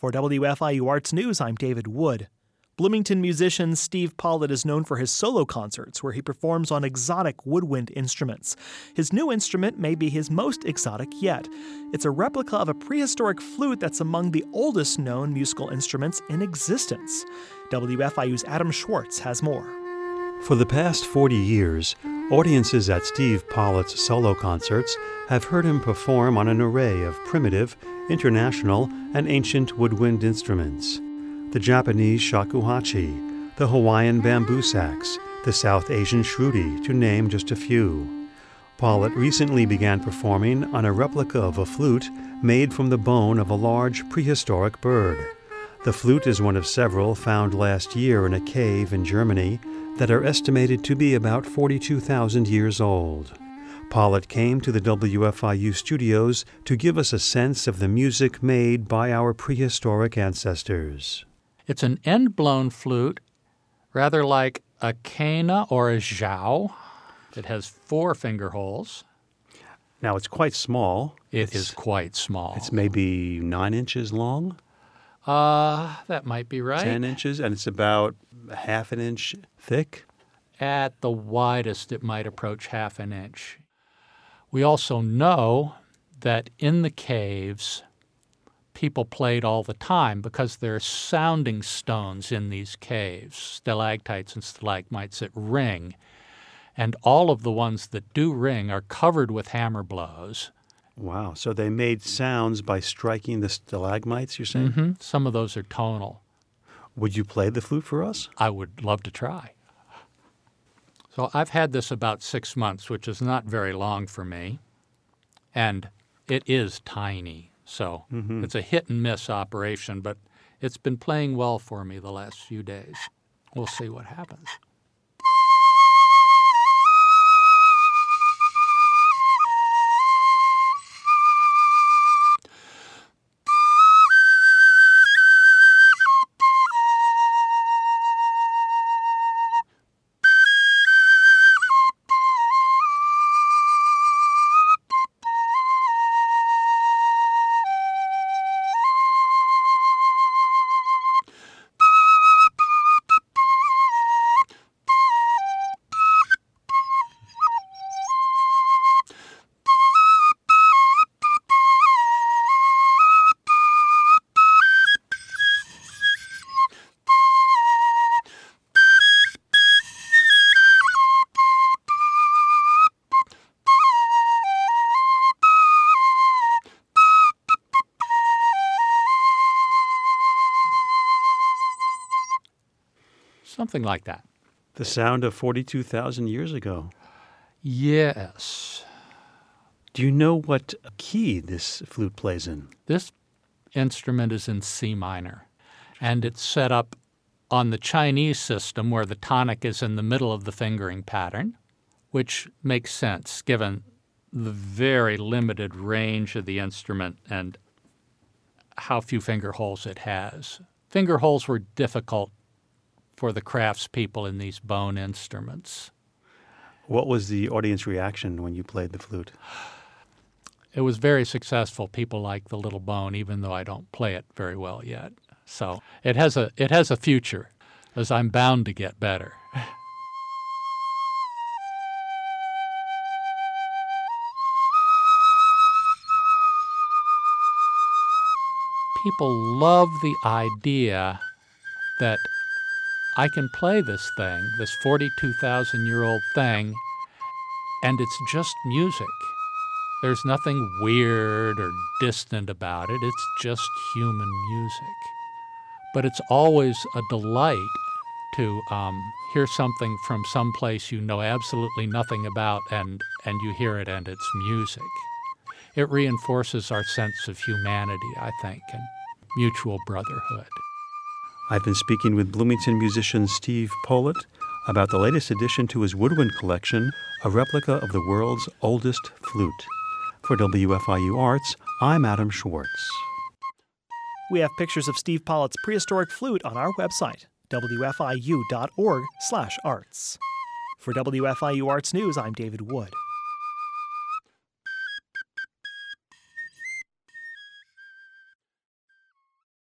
For WFIU Arts News, I'm David Wood. Bloomington musician Steve Pollitt is known for his solo concerts where he performs on exotic woodwind instruments. His new instrument may be his most exotic yet. It's a replica of a prehistoric flute that's among the oldest known musical instruments in existence. WFIU's Adam Schwartz has more. For the past 40 years, audiences at Steve Pollitt's solo concerts have heard him perform on an array of primitive, international, and ancient woodwind instruments. The Japanese shakuhachi, the Hawaiian bamboo sax, the South Asian shruti, to name just a few. Pollitt recently began performing on a replica of a flute made from the bone of a large prehistoric bird. The flute is one of several found last year in a cave in Germany that are estimated to be about 42,000 years old. Pollitt came to the WFIU studios to give us a sense of the music made by our prehistoric ancestors. It's an end-blown flute, rather like a cana or a zhao. It has 4 finger holes. Now, it's quite small. It is quite small. It's maybe 9 inches long? That might be right. 10 inches, and it's about half an inch thick? At the widest, it might approach half an inch. We also know that in the caves, people played all the time because there are sounding stones in these caves, stalactites and stalagmites that ring. And all of the ones that do ring are covered with hammer blows. Wow. So they made sounds by striking the stalagmites, you're saying? Mm-hmm. Some of those are tonal. Would you play the flute for us? I would love to try. So I've had this about 6 months, which is not very long for me. And it is tiny. So It's a hit-and-miss operation, but it's been playing well for me the last few days. We'll see what happens. Something like that. The sound of 42,000 years ago. Yes. Do you know what key this flute plays in? This instrument is in C minor, and it's set up on the Chinese system where the tonic is in the middle of the fingering pattern, which makes sense given the very limited range of the instrument and how few finger holes it has. Finger holes were difficult for the craftspeople in these bone instruments. What was the audience reaction when you played the flute? It was very successful. People like the little bone, even though I don't play it very well yet. So it has a future, as I'm bound to get better. People love the idea that I can play this thing, this 42,000-year-old thing, and it's just music. There's nothing weird or distant about it. It's just human music. But it's always a delight to hear something from some place you know absolutely nothing about, and you hear it and it's music. It reinforces our sense of humanity, I think, and mutual brotherhood. I've been speaking with Bloomington musician Steve Pollitt about the latest addition to his woodwind collection, a replica of the world's oldest flute. For WFIU Arts, I'm Adam Schwartz. We have pictures of Steve Pollitt's prehistoric flute on our website, wfiu.org/arts. For WFIU Arts News, I'm David Wood.